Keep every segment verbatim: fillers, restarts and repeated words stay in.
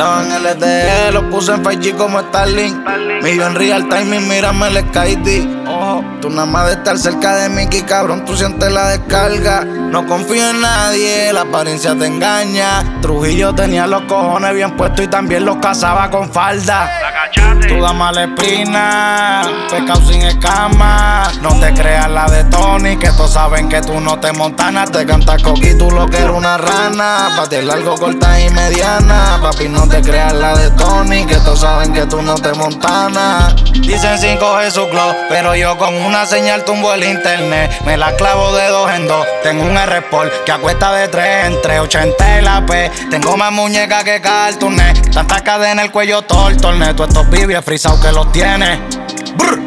Los en L T E, los puse en cinco G como Starlink. Millo en real time y mírame el Sky D. Ojo, tú nada más de estar cerca de Mickey, cabrón, tú sientes la descarga. No confío en nadie, la apariencia te engaña. Trujillo tenía los cojones bien puestos y también los cazaba con falda. Tú da mala espina, pescado sin escama. No te creas la de Tony, que todos saben que tú no te montanas. Te cantas coqui, tú lo que eres una rana. Pa' ti largo, corta y mediana. Papi, no te creas la de Tony, que todos saben que tú no te montanas. Dicen sin coger su club, pero yo con una señal tumbo el internet. Me la clavo de dos en dos. Tengo un R-Sport que a cuesta de tres entre ochenta y la P. Tengo más muñecas que cartones. Tanta cadena el cuello todo el torneo. Tú estos vivies frisados que los tienes. Brr.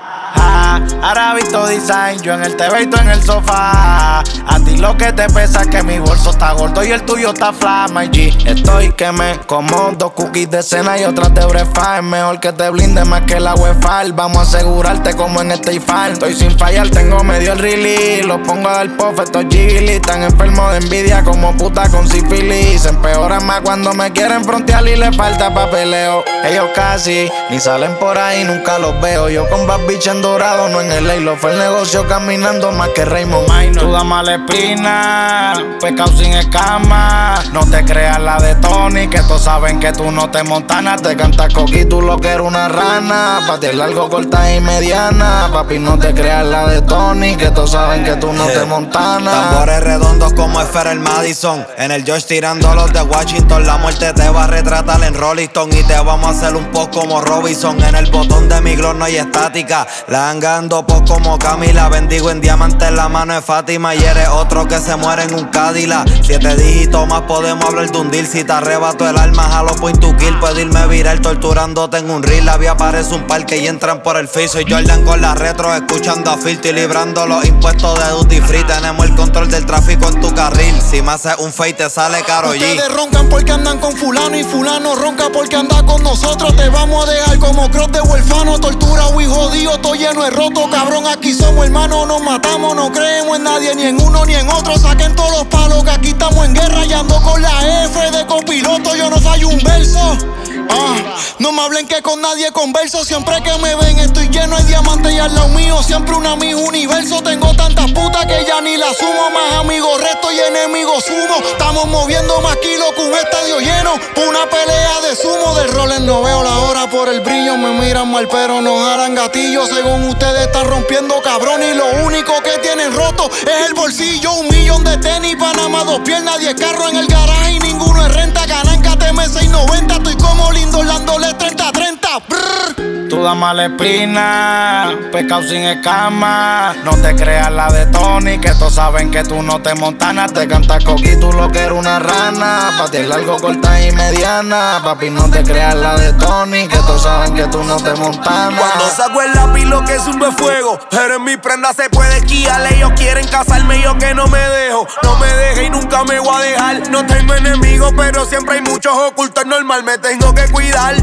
Ah, ahora visto design, yo en el T V y tú en el sofá. A ti lo que te pesa es que mi bolso está gordo y el tuyo está flat, my G. Estoy que me como dos cookies de cena y otras de brefa. Es mejor que te blinde más que la Wefal. Vamos a asegurarte como en este ifal. Estoy sin fallar, tengo medio el release. Los pongo a dar puff, estos jiggly. Tan enfermos de envidia como puta con sífilis. Se empeoran más cuando me quieren frontear y le falta papeleo. Ellos casi ni salen por ahí, nunca los veo. Yo con bad bitch en dorado, no en el Lo fue el negocio caminando más que Raymond Minor. Tú da mala espina, pescado sin escama. No te creas la de Tony, que todos saben que tú no te montanas. Te cantas coqui, tú lo que eres una rana. Pa' ti largo, corta y mediana. Papi, no te creas la de Tony, que todos saben que tú no te montanas. Tambores redondos como Esfer el Madison. En el George tirando los de Washington. La muerte te va a retratar en Rolling Stone. Y te vamos a hacer un post como Robinson. En el botón de mi glow no hay estática. La angando post como Camila. Bendigo en diamante en la mano de Fátima. Y eres otro que se muere en un Cadillac. Siete dígitos más podemos hablar de un deal. Si te arrebato el alma, jalo point to kill. Puedo irme viral torturándote en un reel. La vía parece un parque y entran por el piso. Y Jordan con la retro escuchando a Filthy y librando los impuestos de duty free. Tenemos el control del tráfico en tu carril. Si me haces un fake te sale Karol G. Ustedes roncan porque andan con fulano y fulano ronca porque anda con nosotros. Te vamos a dejar como cross de huérfano. Tortura y jodido, todo lleno de roto. Cabrón, aquí somos hermanos, nos matamos. No creemos en nadie, ni en uno ni en otro. Saquen todos los palos que aquí estamos en guerra. Y ando con la F de copiloto, yo no fallo un verso. Ah, no me hablen que con nadie converso. Siempre que me ven estoy lleno de diamantes y al lado mío siempre una mi universo. Tengo tantas putas que ya ni las sumo. Más amigos resto y enemigos sumo. Estamos moviendo más kilos que un estadio lleno. Una pelea de sumo. Del Rolex no veo la hora por el brillo. Me miran mal pero nos harán gatillo. Según ustedes están rompiendo cabrón. Y lo único que tienen roto es el bolsillo. Un millón de tenis, Panamá, dos piernas, diez carros en el garaje y ninguno es renta. Ganan K T M seiscientos noventa. Estoy como lindo dándole treinta treinta. Brrr. Tú da mala espina, pescado sin escama. No te creas la de Tony, que todos saben que tú no te montanas. Te cantas coqui, tú lo que eres una rana. Pa' ti largo, corta y mediana. Papi, no te creas la de Tony, que todos saben que tú no te montanas. Cuando saco el lápiz lo que zumba es fuego. Pero en mi prenda se puede esquiar. Ellos quieren casarme, yo que no me dejo. No me deje y nunca me voy a dejar. No tengo enemigos, pero siempre hay muchos ocultos. Normal, me tengo que cuidar.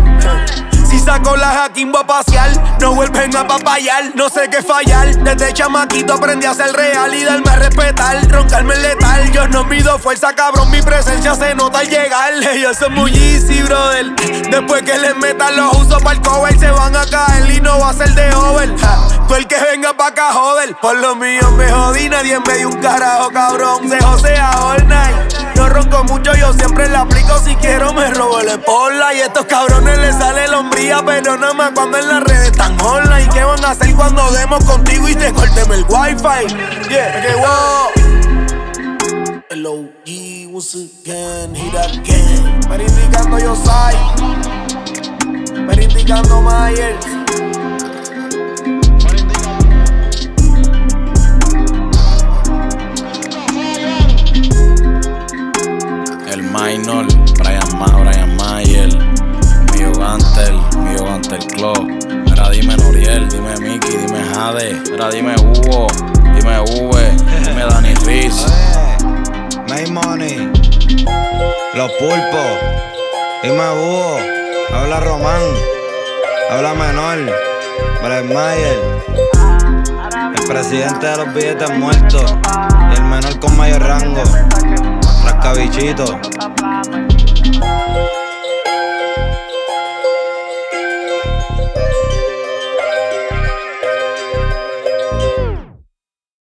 Si saco la jaquimba a pasear, no vuelven a papayar, no sé qué fallar. Desde chamaquito aprendí a ser real y darme a respetar, roncarme letal. Yo no mido fuerza, cabrón, mi presencia se nota al llegar. Ellos son muy easy, brother. Después que les metan los usos para el cover, se van a caer y no va a ser de over. Ja, tú el que venga pa' acá, joder. Por lo mío me jodí, nadie me dio un carajo, cabrón. Se josea all night. Yo ronco mucho, yo siempre la aplico. Si quiero me robo el spoiler. Y estos cabrones les sale el hombría, pero nada más cuando en las redes están online. ¿Qué van a hacer cuando demos contigo y te cortemos el wifi? Yeah, que wow. El O G once again, hit again. Me indicando yo soy. Me indicando Myers. El Minor, Brian Ma, Brian Mayer, Mío Gantel, Mío Gantel Club. Mira, dime Noriel, dime Mickey, dime Jade. Mira, dime Hugo, dime V, dime Dani Riz. May Money, Los Pulpos, dime Hugo, habla Román, habla Menor, Brian Mayer, el presidente de los billetes muertos y el menor con mayor rango. Rascabichito.